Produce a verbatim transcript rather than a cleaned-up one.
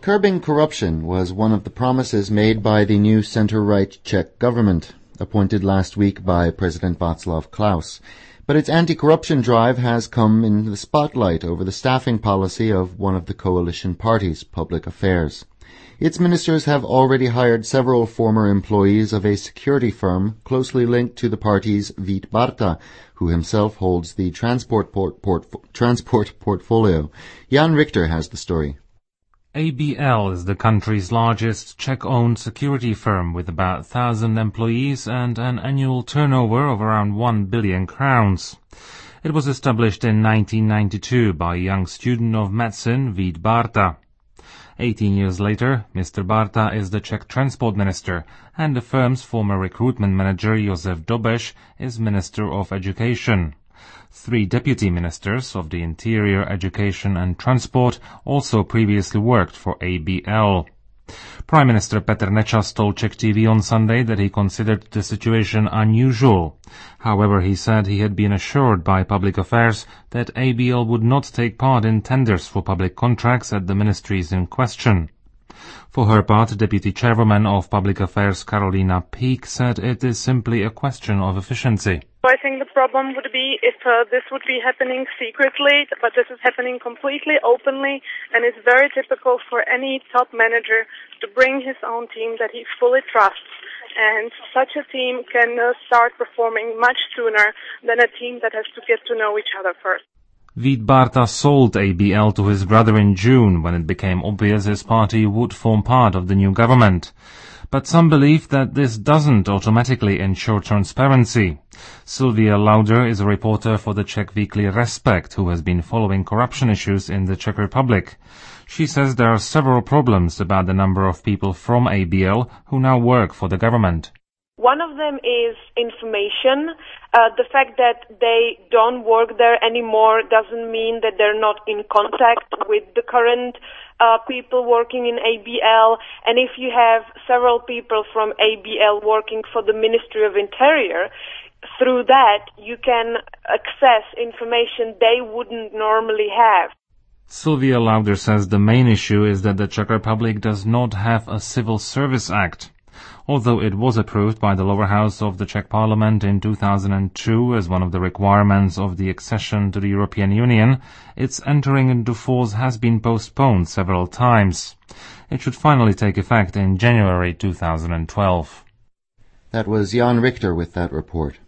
Curbing corruption was one of the promises made by the new centre-right Czech government, appointed last week by President Václav Klaus. But its anti-corruption drive has come in the spotlight over the staffing policy of one of the coalition parties, Public Affairs. Its ministers have already hired several former employees of a security firm closely linked to the party's Vít Barta, who himself holds the transport, port, port, transport portfolio. Jan Richter has the story. A B L is the country's largest Czech-owned security firm with about one thousand employees and an annual turnover of around one billion crowns. It was established in nineteen ninety-two by a young student of medicine, Vít Barta. Eighteen years later, Mister Barta is the Czech transport minister, and the firm's former recruitment manager, Josef Dobeš, is Minister of Education. Three deputy ministers of the Interior, Education and Transport also previously worked for A B L. Prime Minister Petr Nečas told Czech T V on Sunday that he considered the situation unusual. However, he said he had been assured by Public Affairs that A B L would not take part in tenders for public contracts at the ministries in question. For her part, Deputy Chairwoman of Public Affairs Karolina Pík said it is simply a question of efficiency. I think the problem would be if uh, this would be happening secretly, but this is happening completely openly, and it's very typical for any top manager to bring his own team that he fully trusts. And such a team can uh, start performing much sooner than a team that has to get to know each other first. Vít Barta sold A B L to his brother in June when it became obvious his party would form part of the new government. But some believe that this doesn't automatically ensure transparency. Sylvia Lauder is a reporter for the Czech weekly Respekt, who has been following corruption issues in the Czech Republic. She says there are several problems about the number of people from A B L who now work for the government. One of them is information. Uh, the fact that they don't work there anymore doesn't mean that they're not in contact with the current uh, people working in A B L. And if you have several people from A B L working for the Ministry of Interior, through that you can access information they wouldn't normally have. Sylvia Lauder says the main issue is that the Czech Republic does not have a Civil Service Act. Although it was approved by the lower house of the Czech Parliament in two thousand two as one of the requirements of the accession to the European Union, its entering into force has been postponed several times. It should finally take effect in January two thousand twelve. That was Jan Richter with that report.